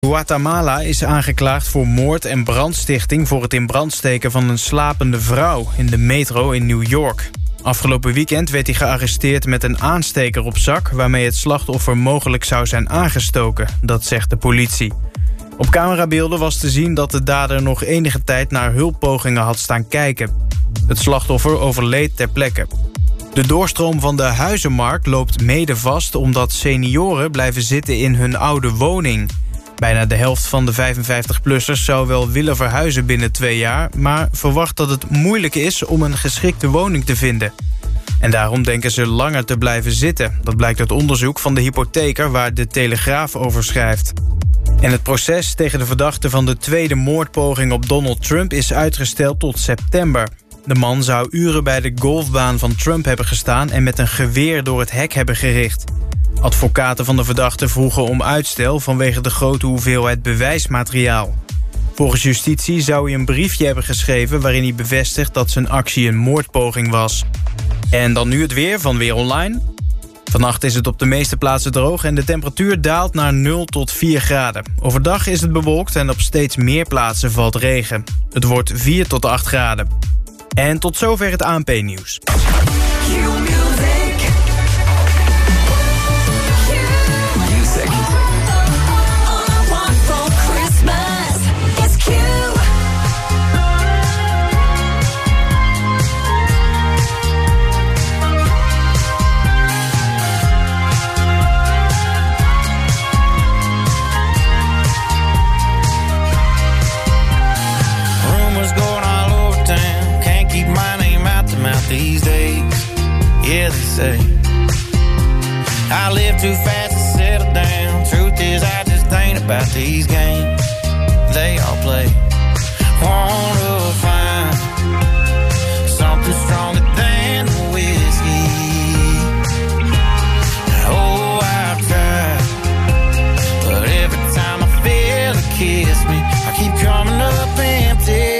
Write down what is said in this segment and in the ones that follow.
Guatemala is aangeklaagd voor moord en brandstichting voor het in brand steken van een slapende vrouw in de metro in New York. Afgelopen weekend werd hij gearresteerd met een aansteker op zak waarmee het slachtoffer mogelijk zou zijn aangestoken, dat zegt de politie. Op camerabeelden was te zien dat de dader nog enige tijd naar hulppogingen had staan kijken. Het slachtoffer overleed ter plekke. De doorstroom van de huizenmarkt loopt mede vast omdat senioren blijven zitten in hun oude woning. Bijna de helft van de 55-plussers zou wel willen verhuizen binnen 2 jaar... maar verwacht dat het moeilijk is om een geschikte woning te vinden. En daarom denken ze langer te blijven zitten. Dat blijkt uit onderzoek van de hypotheker waar de Telegraaf over schrijft. En het proces tegen de verdachte van de tweede moordpoging op Donald Trump is uitgesteld tot september. De man zou uren bij de golfbaan van Trump hebben gestaan en met een geweer door het hek hebben gericht. Advocaten van de verdachte vroegen om uitstel vanwege de grote hoeveelheid bewijsmateriaal. Volgens justitie zou hij een briefje hebben geschreven waarin hij bevestigt dat zijn actie een moordpoging was. En dan nu het weer van Weer Online. Vannacht is het op de meeste plaatsen droog en de temperatuur daalt naar 0 tot 4 graden. Overdag is het bewolkt en op steeds meer plaatsen valt regen. Het wordt 4 tot 8 graden. En tot zover het ANP-nieuws. These days, yeah, they say I live too fast to settle down. Truth is, I just ain't about these games they all play. Wanna find something stronger than whiskey. Oh, I've tried, but every time I feel it kiss me, I keep coming up empty.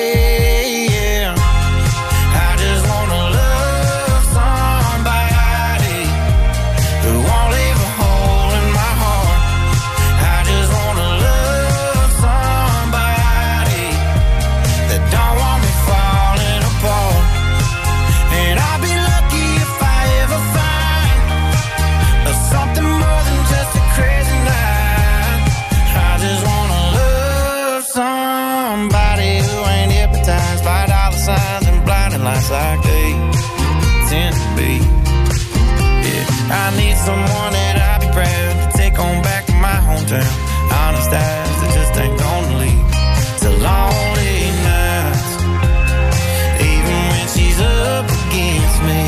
Like they tend to be. Yeah, I need someone that I'll be proud to take on back to my hometown. Honest eyes that just ain't gonna leave to lonely nights, even when she's up against me.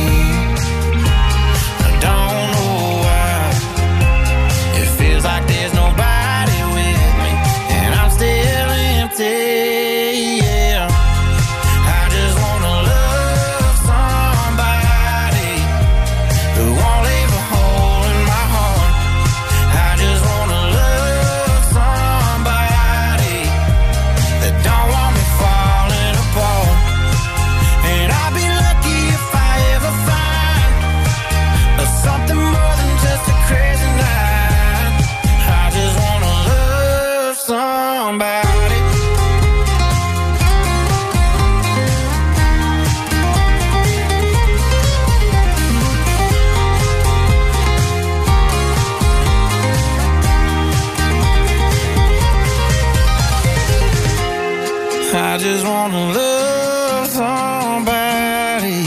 I don't know why it feels like there's nobody with me, and I'm still empty. I just wanna love somebody.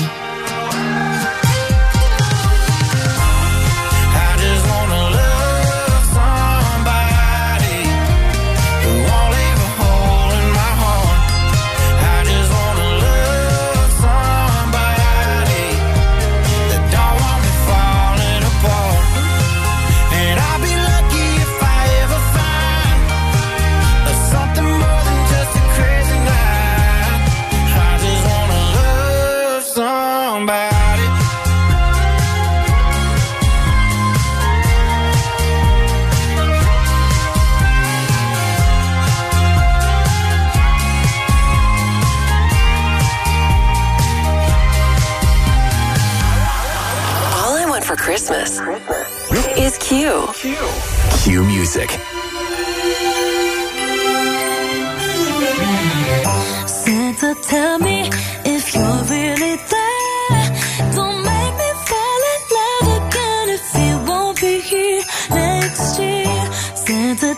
I just wanna love somebody who won't leave a hole in my heart. I just wanna love somebody that don't want me falling apart. And I'll be lucky if I ever find something more than just a crazy night. I just wanna love somebody. All I want for Christmas is Q. Q Music.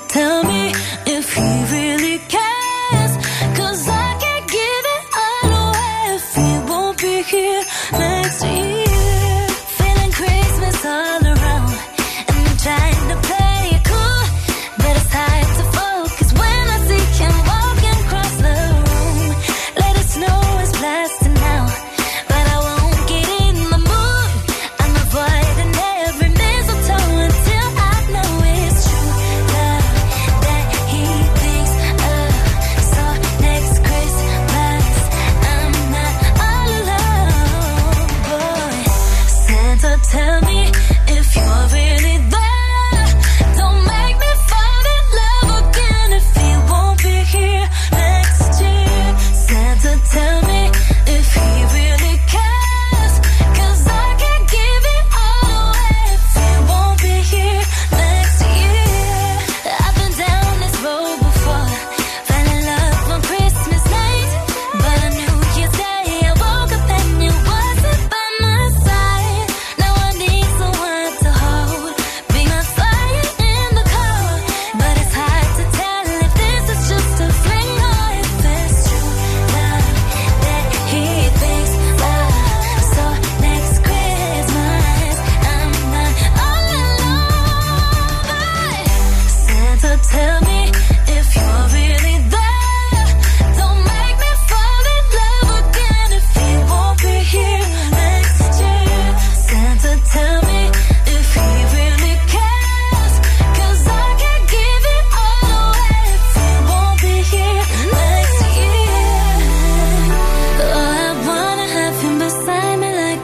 tell me if he really cares. 'Cause I can't give it all away if he won't be here next year. Feeling Christmas all around, and I'm trying to play it cool, but it's hard to focus when I see him walking across the room. Let it snow is blasting now, but I won't get in the mood. I'm avoiding every mistletoe until I know it's true love that he thinks of. So next Christmas I'm not all alone, boy. Santa, tell me if you're really there. Don't make me fall in love again if he won't be here next year. Santa, tell me if he really cares. 'Cause I can't give it all away if he won't be here next year. I've been down this road before, fell in love on Christmas night, but on New Year's Day I woke up and you wasn't by my side. Now I need someone to hold, be my fire in the cold. But it's hard to tell if this is just a fling or if it's true love that he thinks of. So next Christmas I'm not all alone, but Santa, tell me if you're really there. Don't make me fall in love again if he won't be here next year. Santa, tell me if he really cares. 'Cause I can't give it all away if he won't be here next year. Oh, I wanna have him beside me like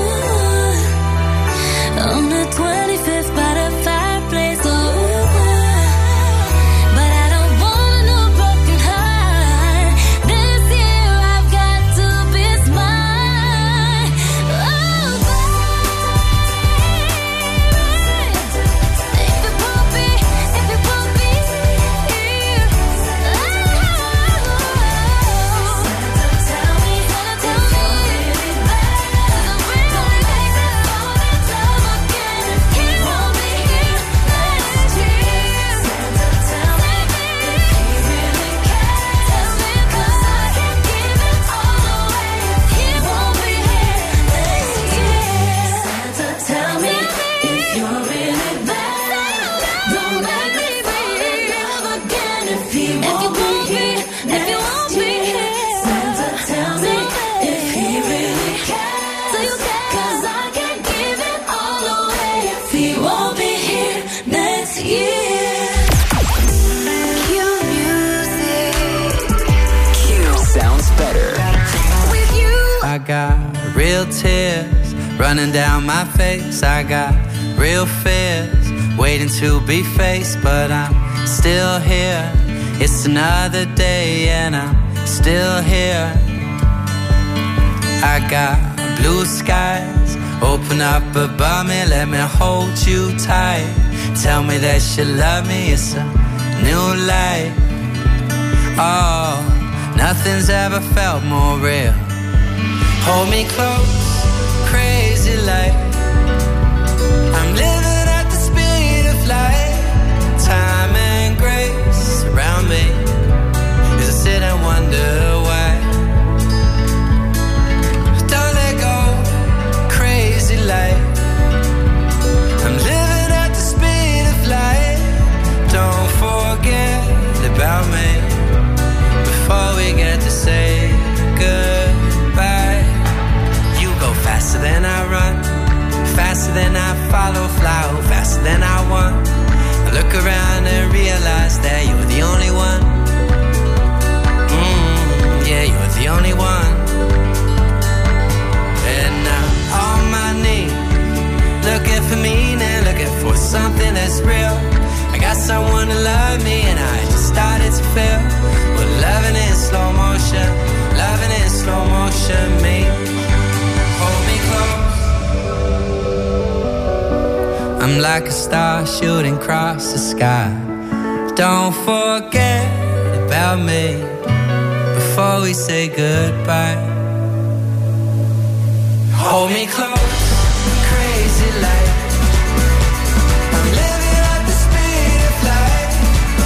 on the 25th by the fireplace. But I don't want no broken heart. This year I've got to be smart. Oh, baby, if it won't be here. Santa, tell me if you're really there. Don't make me fall in love again if he won't be here next year. Santa, tell me if he really cares. 'Cause I can't give it all away if he won't be here next year. Cue music. Q sounds better. With you. I got real tears running down my face. I got real fears waiting to be faced, but I'm still here. It's another day and I'm still here. I got blue skies open up above me, let me hold you tight. Tell me that you love me, it's a new light. Oh, nothing's ever felt more real. Hold me close, crazy like I'm living at the speed of light. Time and grace around me as I sit and wonder why. Don't let go, crazy like I'm living at the speed of light. Don't forget about me before we get to say goodbye. You go faster than I run, faster than I follow, fly faster than I want. I look around and realize that you're the only one. Yeah, you're the only one. And I'm on my knees, looking for meaning, looking for something that's real. I got someone to love me and I just started to feel. Well, loving in slow motion, loving in slow motion, me. Hold me close. I'm like a star shooting across the sky. Don't forget about me before we say goodbye. Hold me close, crazy like I'm living at the speed of light.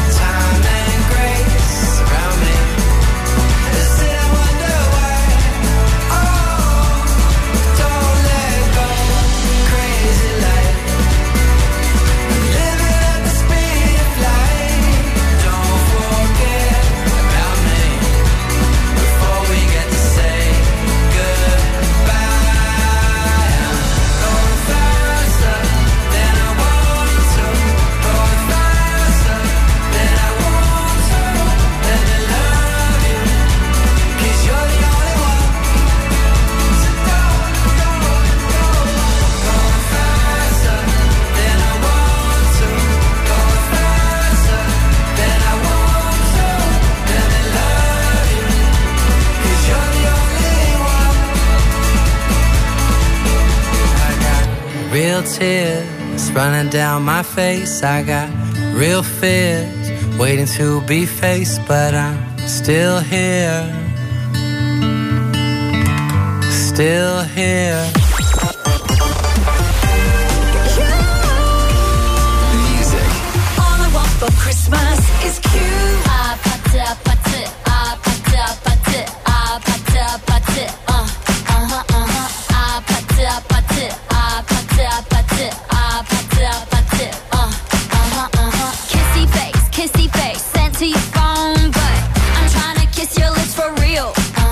real tears running down my face. I got real fears waiting to be faced, but I'm still here. Still here. Music. All I want for Christmas is cute. Ah, pata, pata, ah, pata, pata, ah, pata, pata, ah, pata, pata, ah, pata, pata, ah, pata, pata, kissy face, sent to your phone, but I'm trying to kiss your lips for real.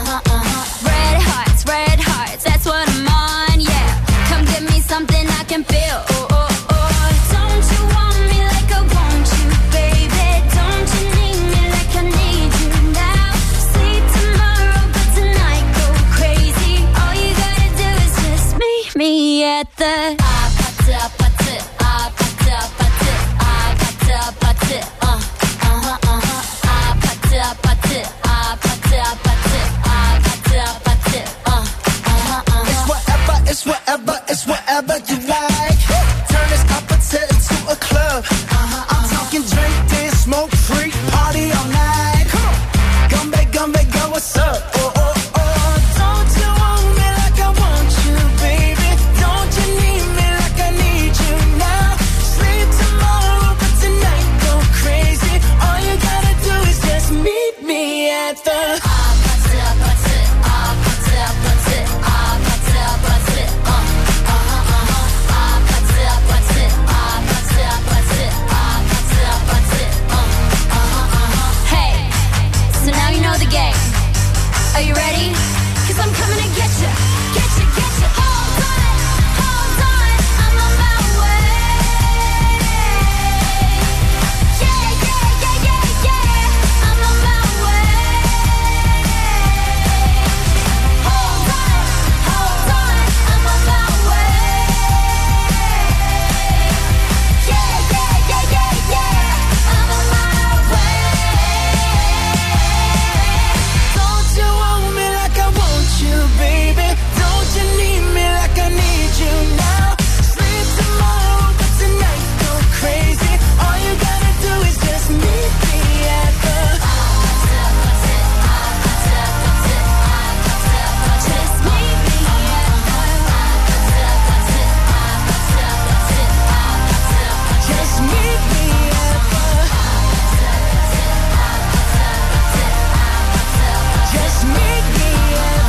Red hearts, that's what I'm on, yeah. Come give me something I can feel. Oh, oh, oh. Don't you want me like I want you, baby? Don't you need me like I need you now? Sleep tomorrow, but tonight go crazy. All you gotta do is just meet me at the It's whatever you like. Turn this opposite into a club. I'm talking drink, dance, smoke, freak, party all night. Come back, girl, what's up? Oh, oh, oh. Don't you want me like I want you, baby? Don't you need me like I need you now? Sleep tomorrow, but tonight go crazy. All you gotta do is just meet me at the Are you ready? 'Cause I'm coming to get you. Hold on, I'm on my way. Yeah, I'm on my way. Hold on, I'm on my way. Yeah, I'm on my way. Don't you want me like I want you, baby? Don't you need me like I need you now? Sleep tomorrow, but tonight go crazy. All you gotta do is just meet me at the just meet me at just meet me at just meet me at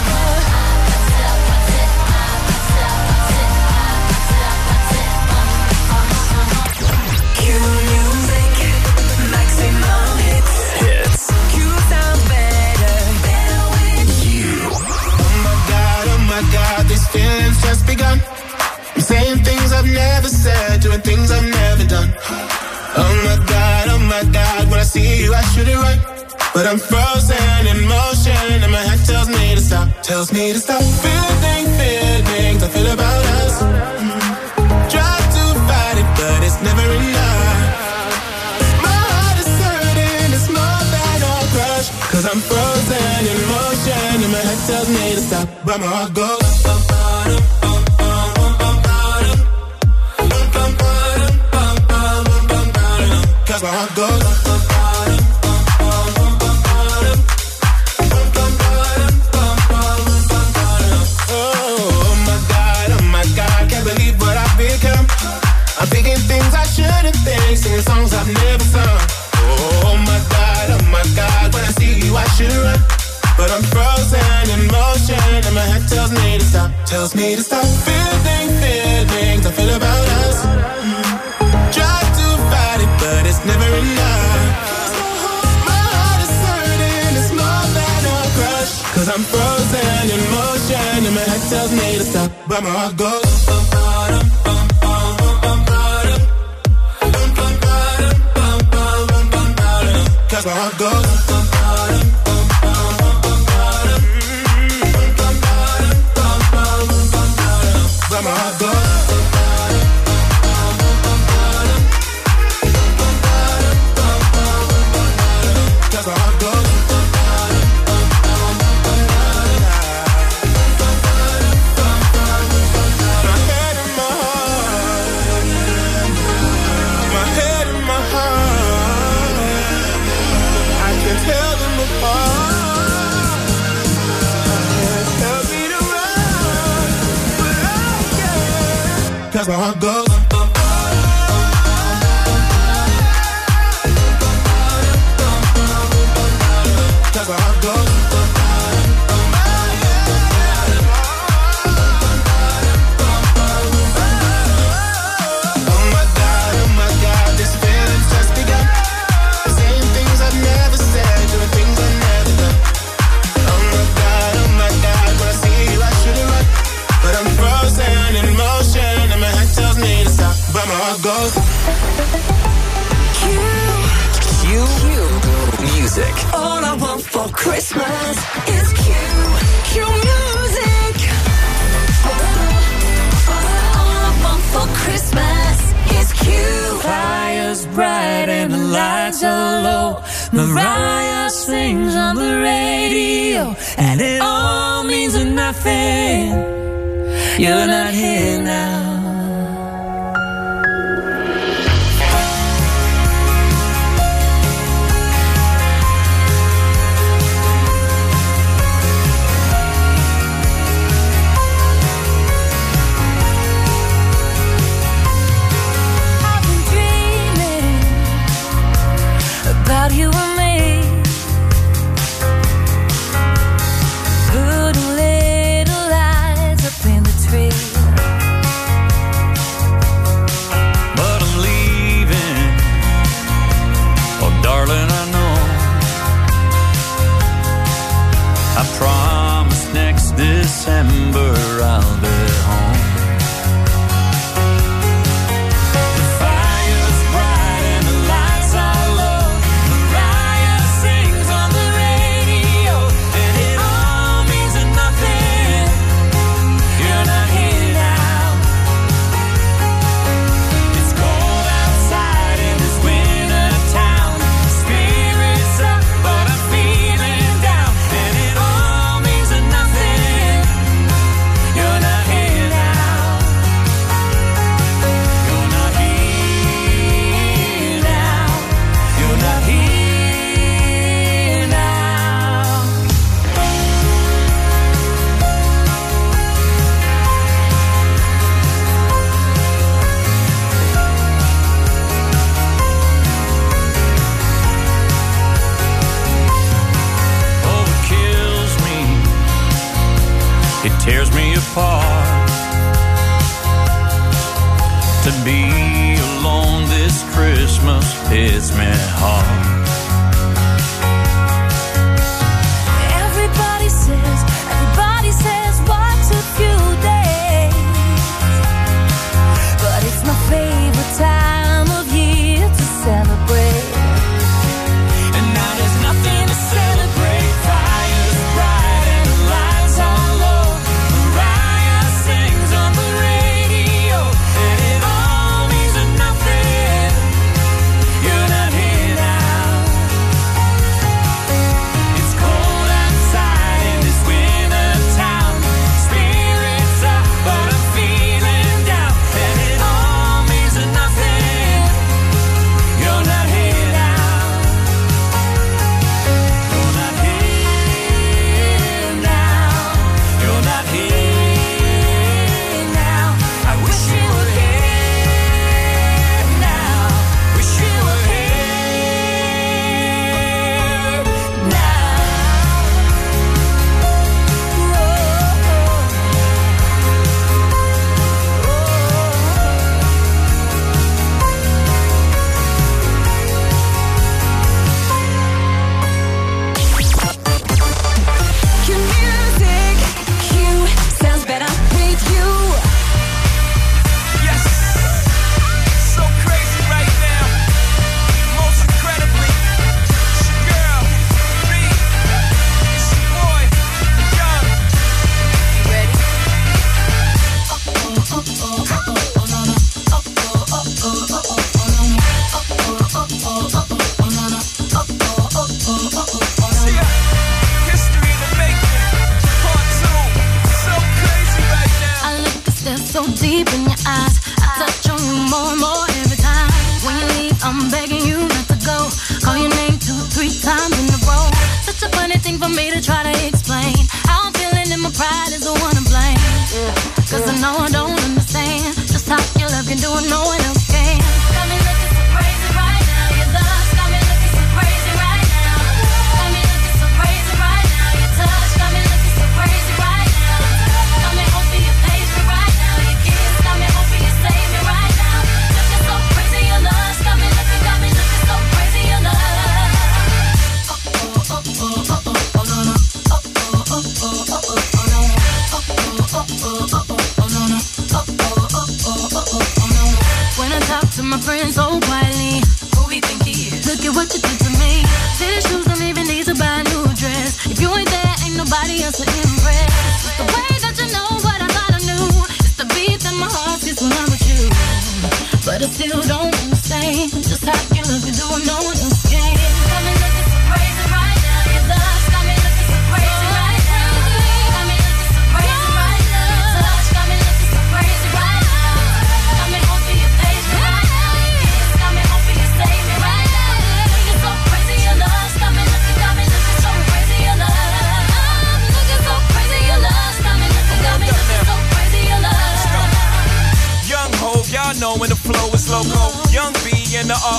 Cue music. Maximum hits. Cue sounds better. Better with you. Oh my God, these feelings just begun. I'm saying things I've never said, doing things I've never done. Oh my God, when I see you I should it right. But I'm frozen in motion and my head tells me to stop. Feeling things I feel about us. Try to fight it, but it's never enough. My heart is hurting, it's more than a crush. 'Cause I'm frozen in motion and my head tells me to stop. But my heart goes cause my heart goes oh my God, can't believe what I've become. I'm thinking things I shouldn't think, singing songs I've never sung. Oh my God, when I see you I should run. But I'm frozen in motion and my head tells me to stop. Feeling things I feel about us. Try to fight it, but it's never enough. My heart is hurting, it's more than a crush. 'Cause I'm frozen in motion and my head tells me to stop. But my heart goes cause my heart goes but my heart goes cause my heart goes my head and my heart 'cause my heart goes. Cause my heart goes. Oh my God, this feeling's just begun. Saying things I've never said, doing things I've never done. Oh my God, when I see you I should've run. But I'm frozen in motion and my head tells me to stop, but my heart goes. Q music. All I want for Christmas is Q music. All I want for Christmas is Q. Fire's bright and the lights are low. Mariah sings on the radio, and it all means nothing. You're not here now. About you and me, putting little lights up in the tree. But I'm leaving, oh darling, I know. I promise next December I'll be home. Tears me apart to be alone this Christmas hits me hard. Everybody says what's a few days, but it's my favorite time of year to celebrate. And now there's nothing to celebrate. Fire's bright and the lights are low. Mariah sings on the radio, and it all means nothing. You're not here now.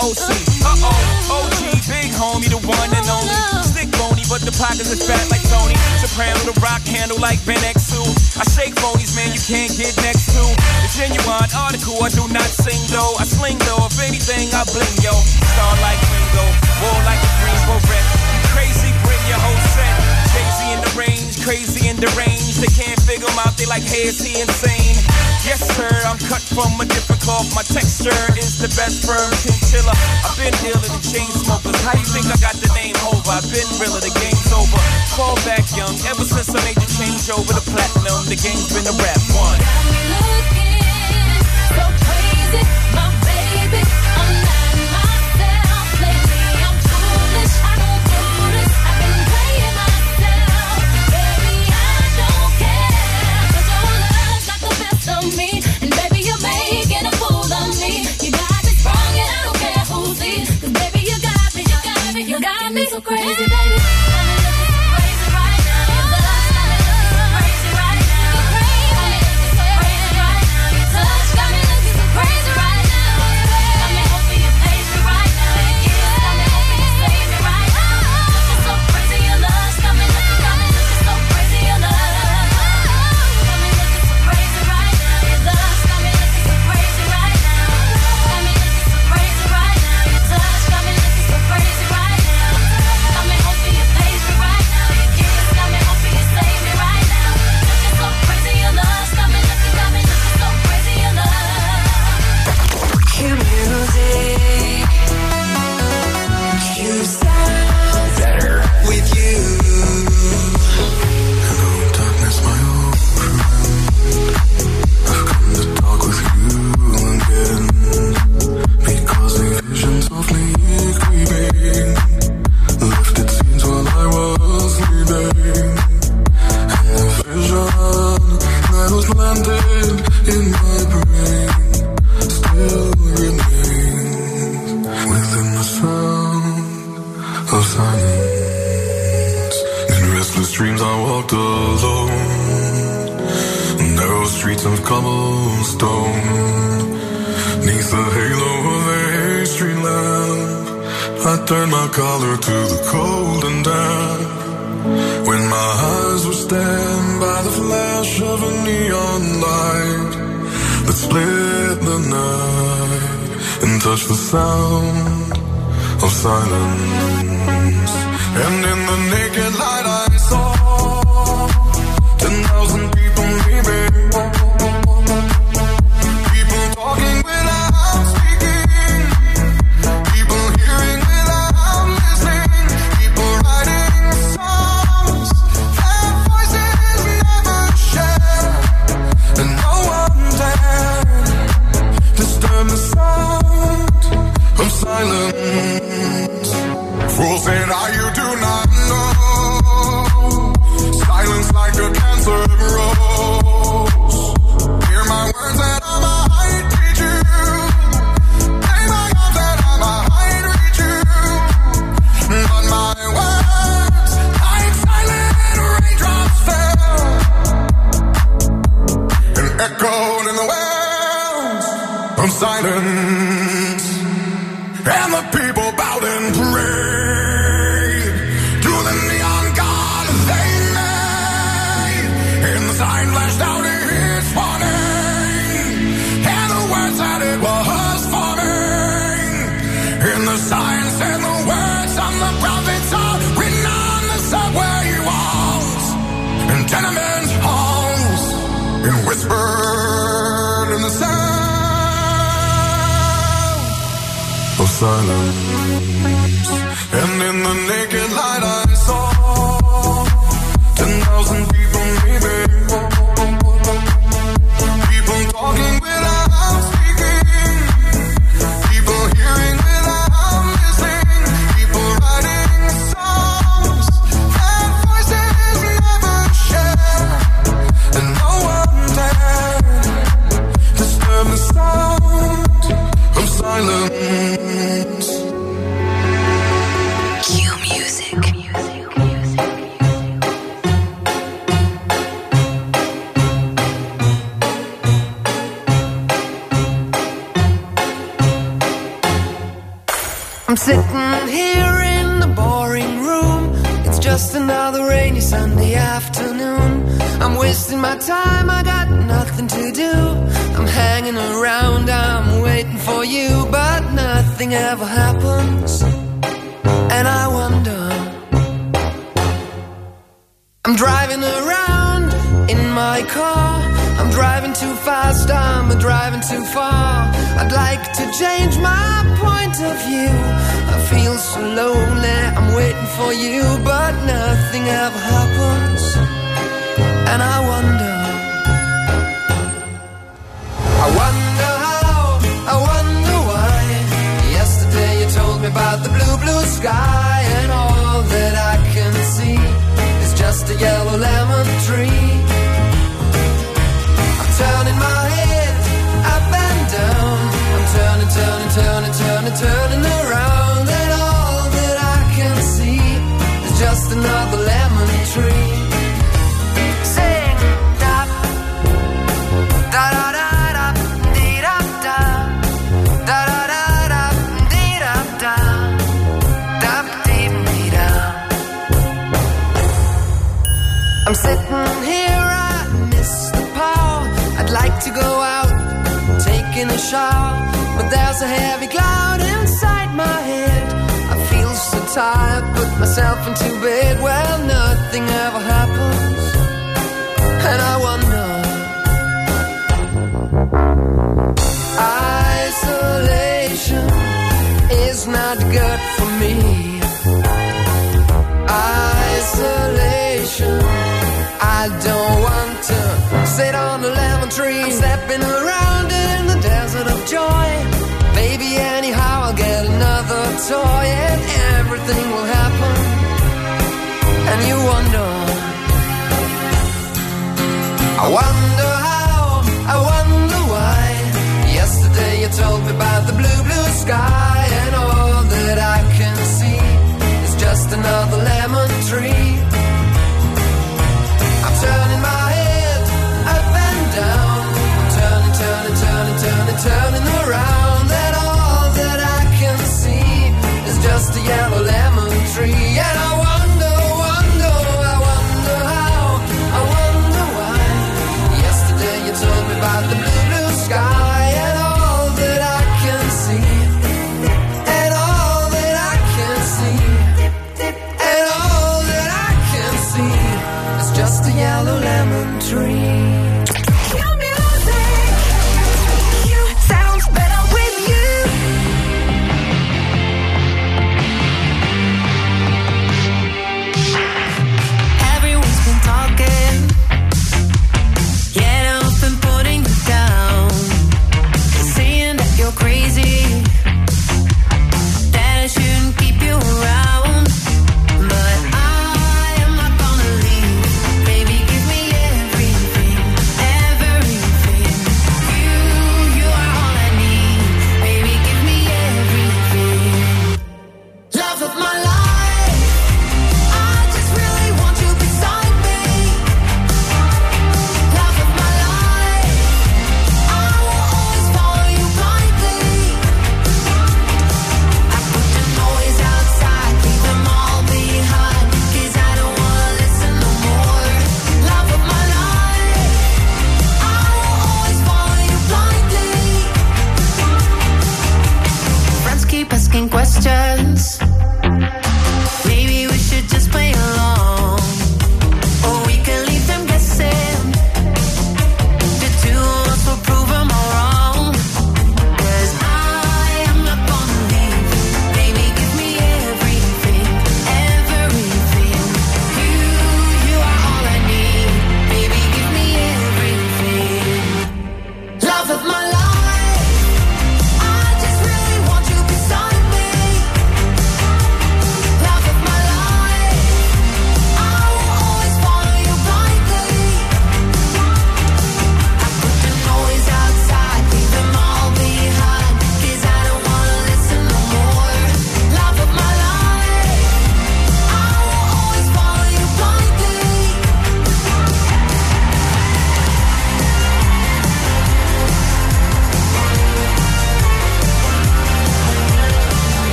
OC. OG, big homie, the one and only. Stick bony, but the pockets is fat like Tony. Soprano, the rock handle like Ben X2. I shake phonies, man, you can't get next to. The genuine article, I do not sing though. I sling though, if anything, I bling yo. Star like Ringo, war like a green beret. Crazy, bring your whole set. Crazy in the range, crazy in the range. They can't figure him out, they like, hey, is he insane? Yes, sir, I'm cut from a different cloth. My texture is the best firm chinchilla. I've been dealing with chain smokers. How you think I got the name over? I've been realer, the game's over. Fall back young, ever since I made the change over to platinum. The game's been a rap one. Got me looking so crazy, my baby. I'm not myself lately. I'm foolish, I don't do this. I've been playing myself, baby. I don't care, 'cause your love's got the best of me, and baby you're making a fool of me. You got me sprung, and I don't care who sees, 'cause baby you got me, you got me, you got me so crazy, baby. Collar to the cold and damp. When my eyes were stabbed by the flash of a neon light that split the night and touched the sound of silence. And in the naked light I saw 10,000 people leaving. People talking without speaking. People hearing without listening. People writing songs that voices never share. And no one dared disturb the sound of silence. Fools say now you do not know. Silence like a cancer grows. Hear my words that I might teach you. Play my arms that I might reach you. But my words like silent raindrops fell and echoed in the wells of silence. And the people bowed and prayed to the neon god they made. And the sign flashed out its warning, and the words that it was forming. And the sign said the words on the prophets are written on the subway walls and tenement halls, and whispered in the sound of silence. And in the naked light I saw 10,000 people leaving. People talking without speaking. People hearing without listening. People writing songs that voices never share. And no one dared disturb the sound of silence. Q sitting here in the boring room. It's just another rainy Sunday afternoon. I'm wasting my time, I got nothing to do. I'm hanging around, I'm waiting for you, but nothing ever happens. And I wonder, I'm driving around in my car. I'm driving too fast, I'm driving too far. I'd like to change my point of view. I feel so lonely, I'm waiting for you, but nothing ever happens. And I wonder how, I wonder why. Yesterday you told me about the blue, blue sky, and all that I can see is just a yellow lemon tree. Turning my head up and down. I'm turning, turning, turning, turning, turning around. And all that I can see is just another lemon tree. Sing, da, da, da, da, da, dee, da, da, da, da, da, da, dee, da, da, da, dee, dee, da. I'm sitting here, I miss the power. I'd like to go out, taking a shower, but there's a heavy cloud inside my head. I feel so tired, put myself into bed. Well, nothing ever happens, and I wonder. Isolation is not good for me. Isolation, I don't want to sit on a lemon tree. I'm stepping around in the desert of joy. Baby, anyhow I'll get another toy, and everything will happen. And you wonder, I wonder how, I wonder why. Yesterday you told me about the blue, blue sky, and all that I can see is just another lemon tree. I'm turning my head up and down. I'm turning, turning, turning, turning, turning around. And all that I can see is just a yellow lemon tree.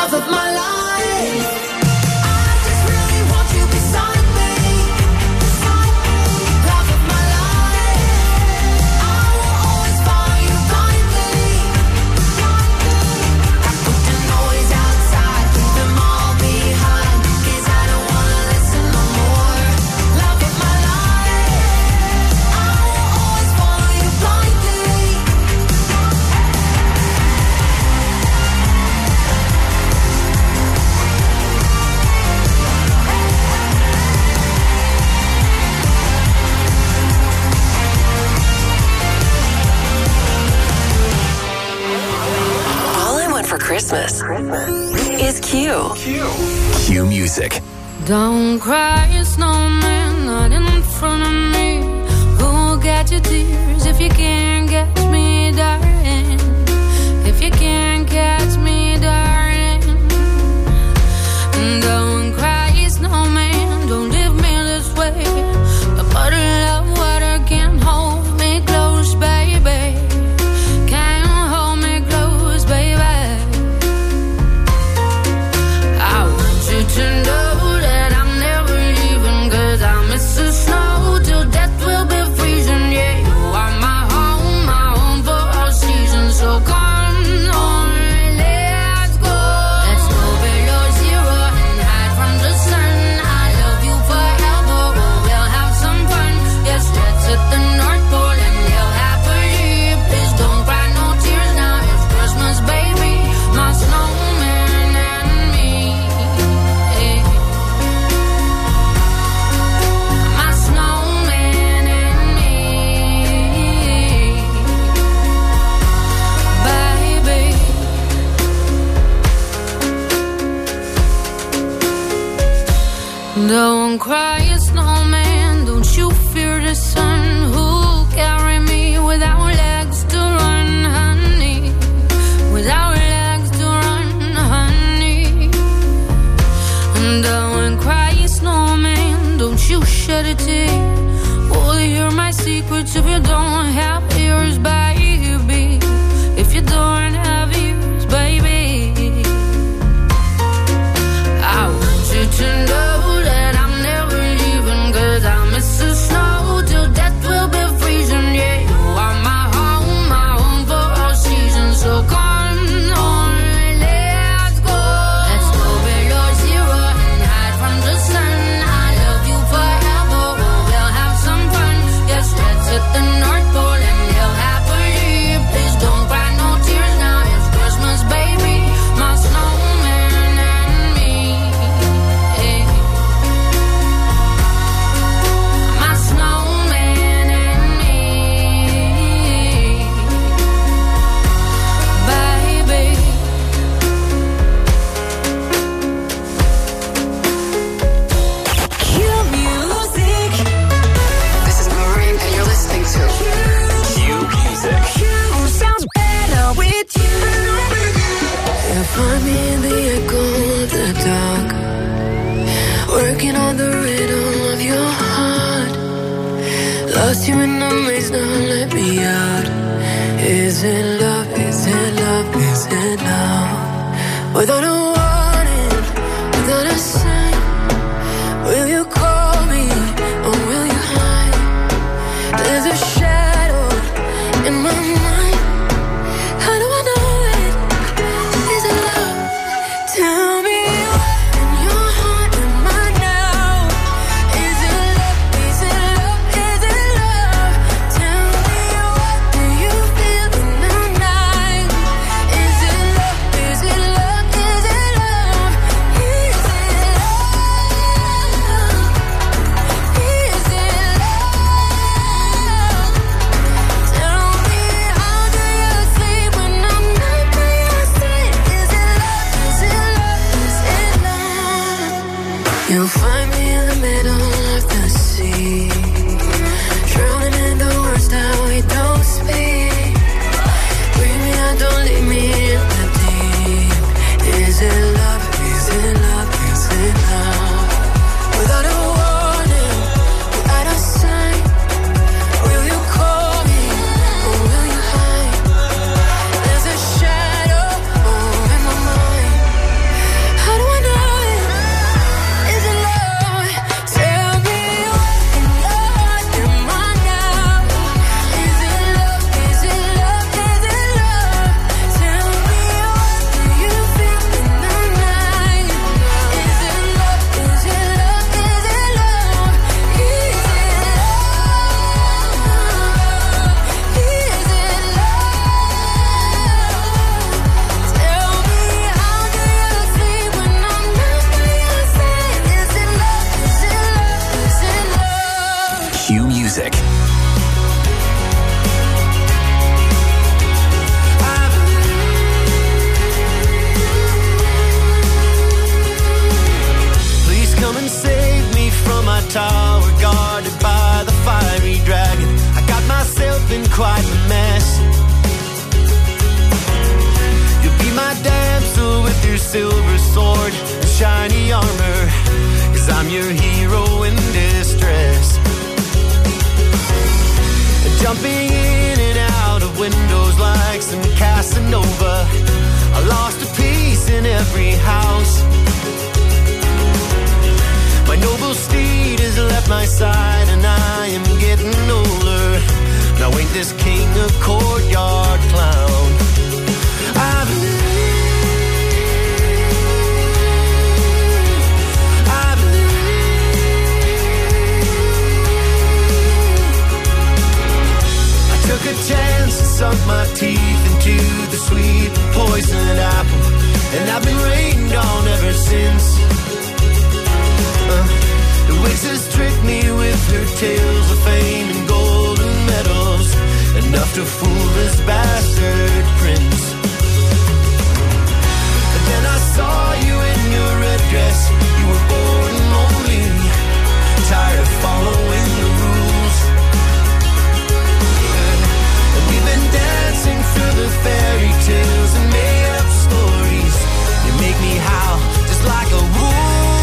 love of my life. I just really want you beside me. Love of my life. I will always follow you blindly. I put the noise outside, leave them all behind, 'cause I don't wanna listen no more. Love of my life. I will always follow you blindly. All I want for Christmas is Q. Q Music. Don't cry, snowman, not in front of me. Who'll get your tears if you can't catch me, darling? If you can't catch me, darling. Don't cry, snowman, don't leave me this way. A bottle of water can't hold me close, baby. Can't hold me close, baby. I want you to know that I'm never leaving, 'cause I miss the snow till death will be freezing. Yeah, you are my home for all seasons. So come on, let's go. Let's go below zero and hide from the sun. I love you forever, we'll have some fun. Yes, let's hit the North Pole and live happily. Please don't cry, no tears now, it's Christmas, baby. My snowman and me. My snowman and me, baby. Don't cry, snowman, don't you fear the sun. Who'll carry me without legs to run, honey? Without legs to run, honey. Don't cry, snowman, don't you shed a tear. Will you hear my secrets if you don't have ears, baby? If you don't have ears, baby. I want you to know that I'm never leaving, 'cause I miss the snow till death will be freezing. Yeah, you are my home for all seasons. So come on, let's go. Let's go below zero and hide from the sun. I love you forever, we'll have some fun. Yes, let's hit the North Pole and live happily. Please don't cry, no tears now, it's Christmas, baby. My snowman and me. My snowman and me, baby. Q Music. This is Maureen, and you're listening to Q Music. Sounds better with you. You find me in the echo of the dark, working on the rhythm of your heart. Lost you in the maze, now let me out. Is it love, is it love, is it love? Without a warning, without a sign, will you call me or will you hide? There's a shadow in my mind. How do I know it? Is it love? Tell me what in your heart am I now? Is it love? Is it love? Is it love? Tell me what do you feel in the night? Is it love? Is it love? Is it silver sword and shiny armor, 'cause I'm your hero in distress. Jumping in and out of windows like some Casanova, I lost a piece in every house. My noble steed has left my side and I am getting older. Now ain't this king a courtyard clown? I took a chance and sunk my teeth into the sweet poisoned apple, and I've been rained on ever since. The witch has tricked me with her tales of fame and golden medals, enough to fool this bastard prince. But then I saw you in your red dress, you were bored and lonely, tired of following the rules. And we've been dancing through the fairy tales and made up stories. You make me howl just like a wolf.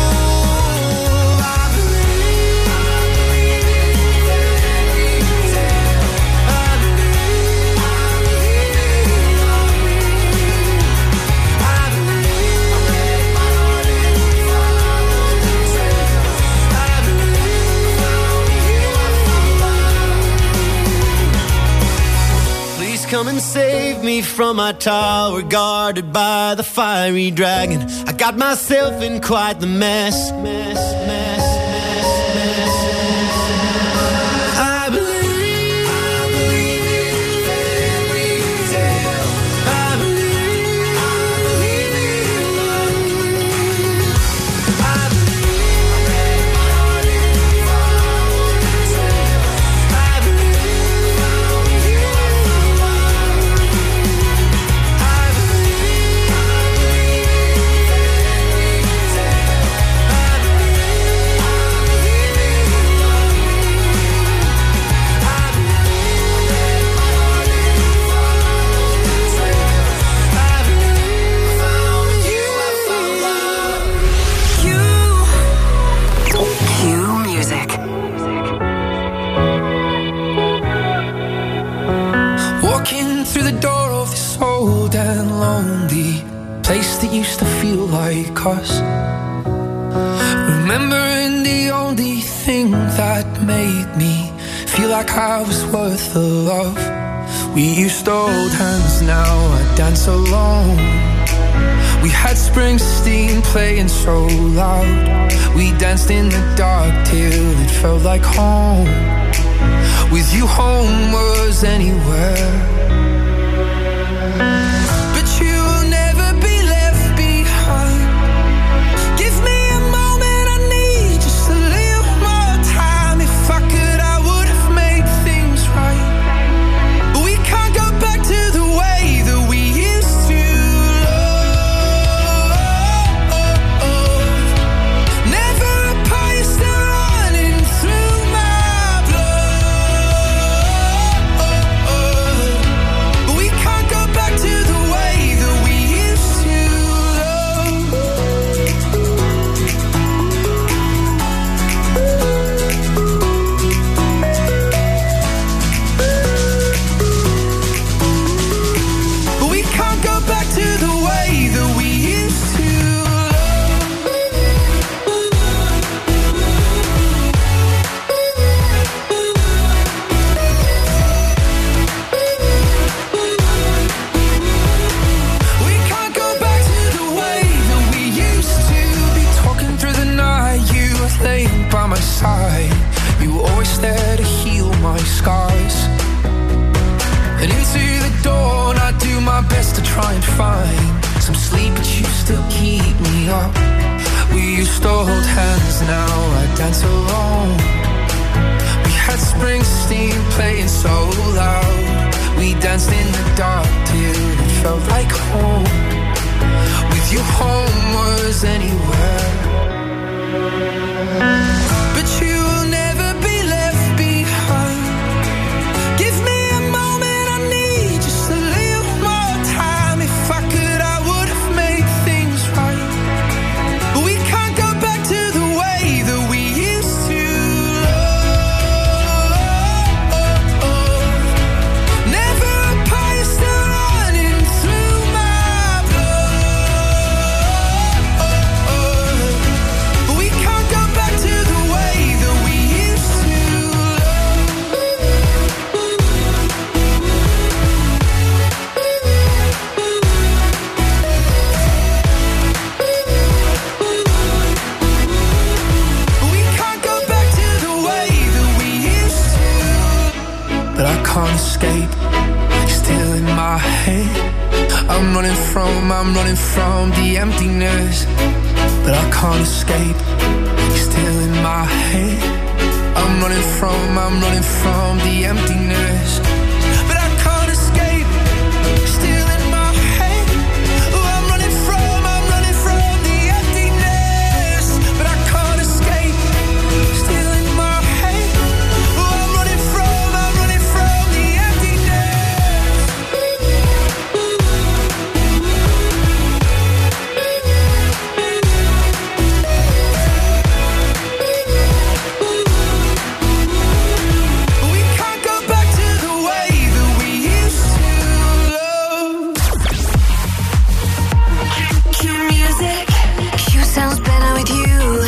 Come and save me from my tower guarded by the fiery dragon. I got myself in quite the mess. I believe in fairy tale. I believe in love. I believe I read my heart in fairy tale. I believe found you. Place that used to feel like us, remembering the only thing that made me feel like I was worth the love. We used to hold hands, now I dance alone. We had Springsteen playing so loud. We danced in the dark till it felt like home. With you home was anywhere. Right. I'm running from the emptiness, but I can't escape. You're still in my head. I'm running from the emptiness, but I can't escape. You're still in my head. Oh, I'm running from the emptiness, but I can't escape. Still in my head. Oh, I'm running from the emptiness. We can't go back to the way that we used to love. Cue music. Cue sounds better with you.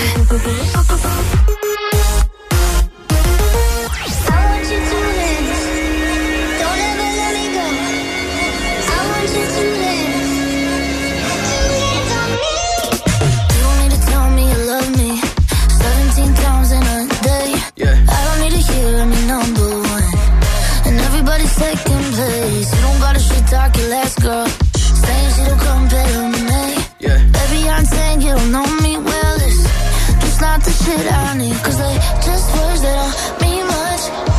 I want you to dance. Don't ever let me go. I want you to dance. Dance on me. You don't need to tell me you love me 17 times in a day. Yeah. I don't need to hear any number one. And everybody's second place. You don't gotta shit talk your last girl. Saying she don't compare to me. Yeah. Baby, I'm saying you don't know me well. It's just not the shit I need. Cause they just words that don't mean much.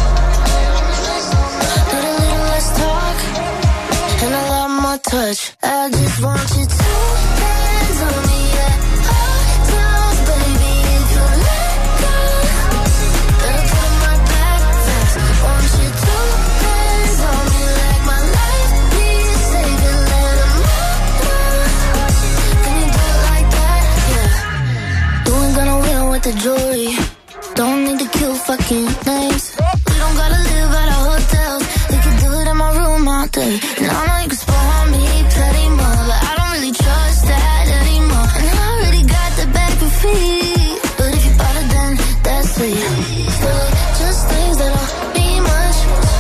Need a little less talk and a lot more touch. I just want you to hands on me at all times, baby. If you let go, better put my back fast. Want you to hands on me like my life. Please save it, let 'em know. Can you do it like that? Yeah. You ain't gonna win with the jewelry. Don't need to kill fucking names. We don't gotta live at our hotels. We can do it in my room all day. And I know you can spoil me plenty more, but I don't really trust that anymore. And I already got the back for free. But if you bought it, then that's sweet. Still, just things that don't mean much.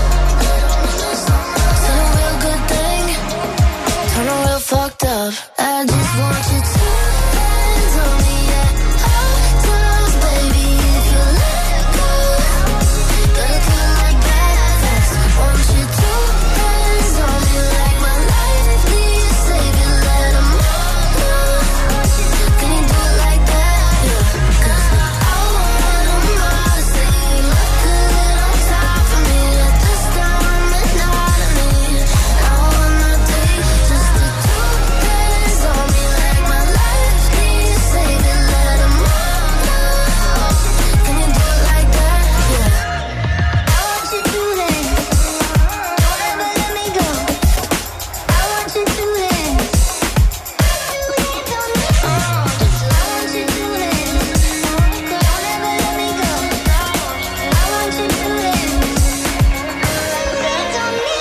Turn a real good thing, turn a real fucked up. I just want you to hands on me at all times, baby. If you let go, better do it like that fast. Want you to hands on me like my life. Please save it, let 'em know. Can you do it like that? Yeah. 'Cause I want 'em all to say you look good on top of me at this time and not of me. I wanna take just the two hands on me like my life. Please save it, let 'em know. Can you do it like that? Yeah. I want you to dance. Don't ever let me go. I want you to dance. Dance on me. I want you to dance. Don't ever let me go. I want you to dance. Dance on me.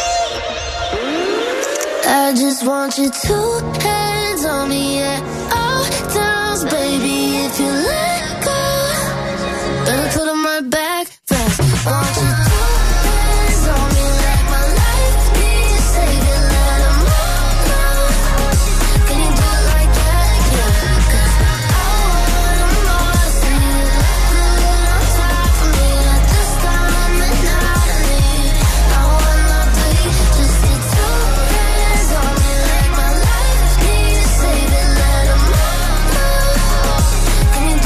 I just want you to hands on me at all times, baby. If you let go, better put 'em right back fast. Want you to hands on me like my life. Please save it, let 'em know. Can you do it like that? Yeah. 'Cause I want 'em all to see you look good on top of me at this time and not of me. I wanna be just the two hands on me like my life. Please save it, let 'em know. Can you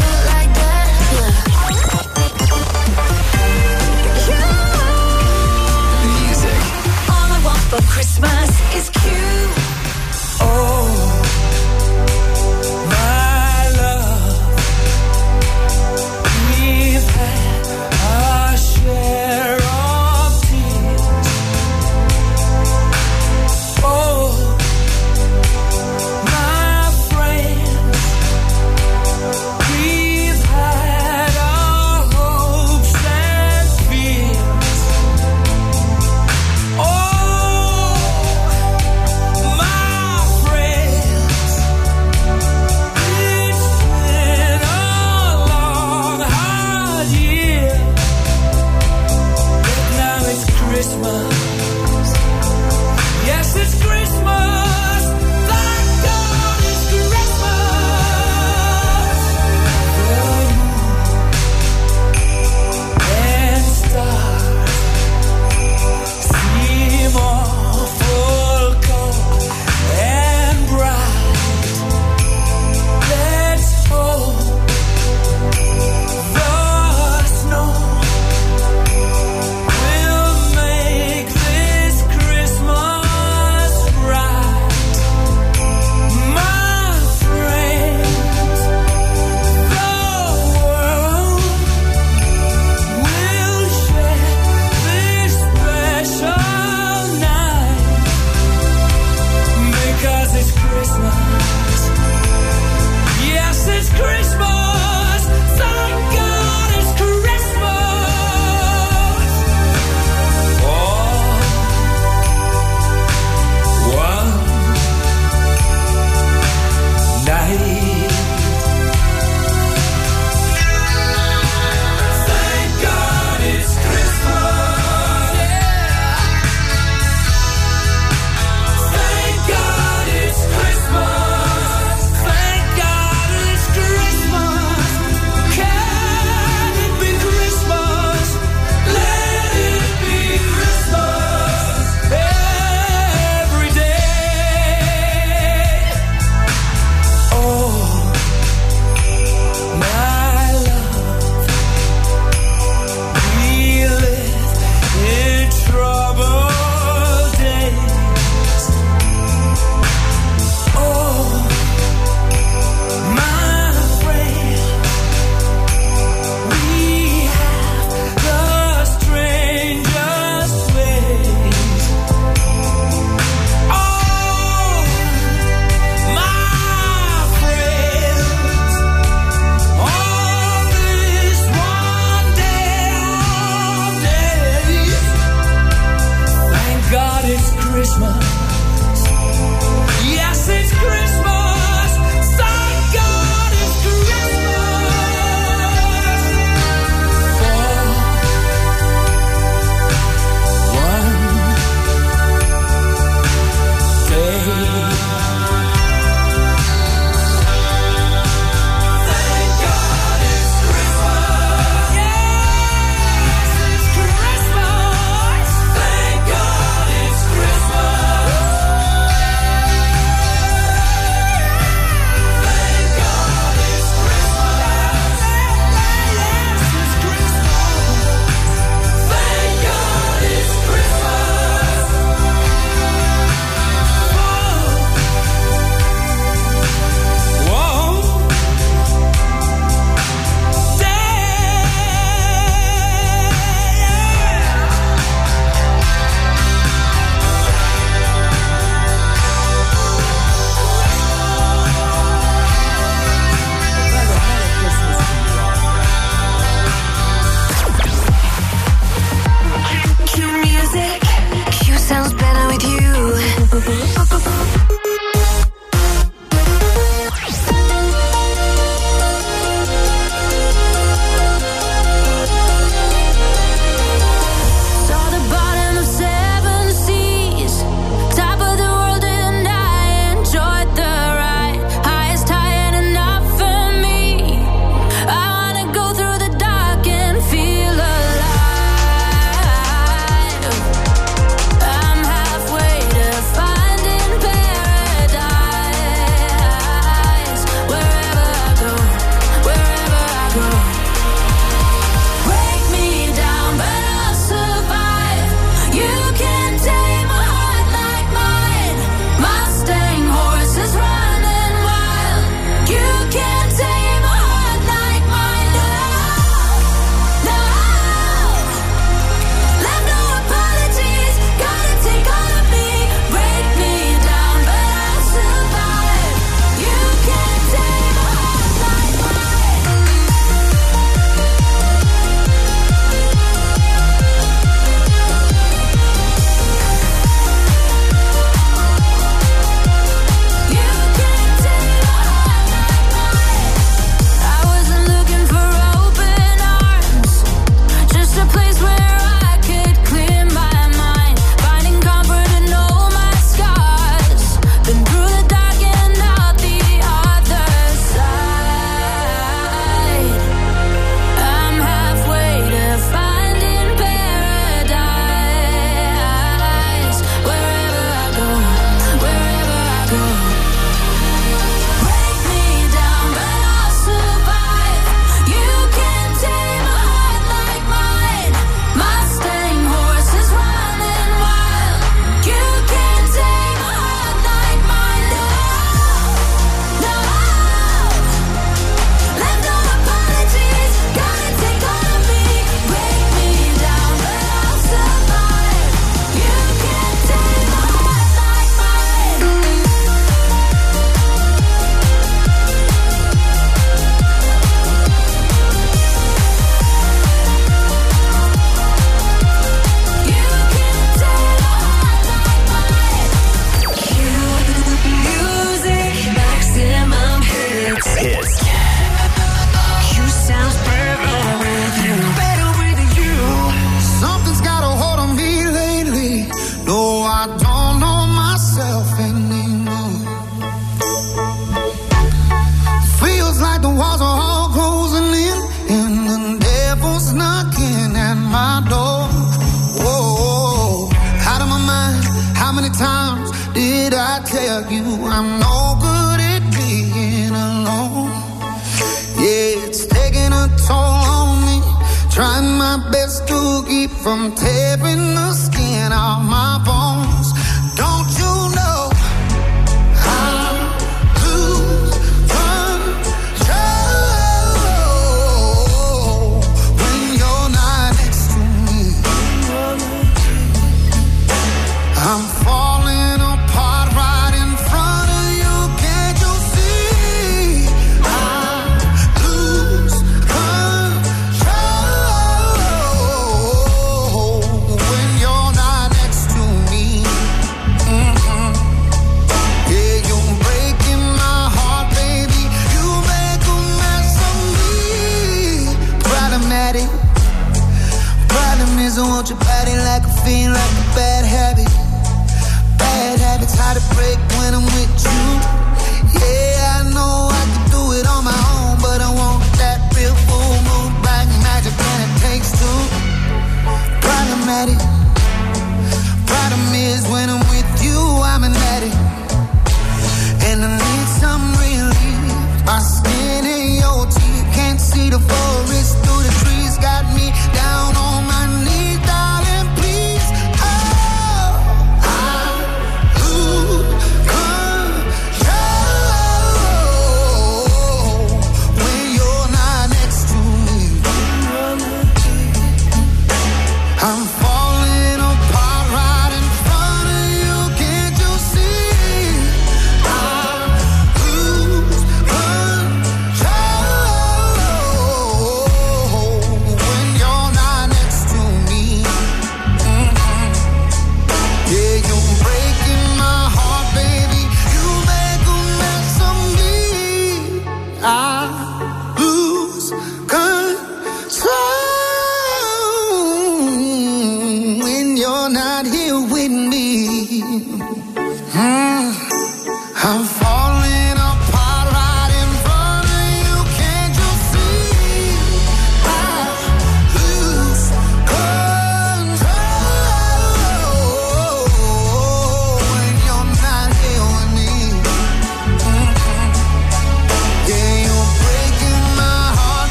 keep from tearing the skin off my bones. Don't you know I lose control when you're not next to me? I'm falling apart right in front of you. Can't you see? I lose control when you're not next to me. Yeah, you're breaking my heart, baby. You make a mess of me. Problematic. Problem is I want your body like a fiend, like a bad habit. Bad habits hard to break when I'm with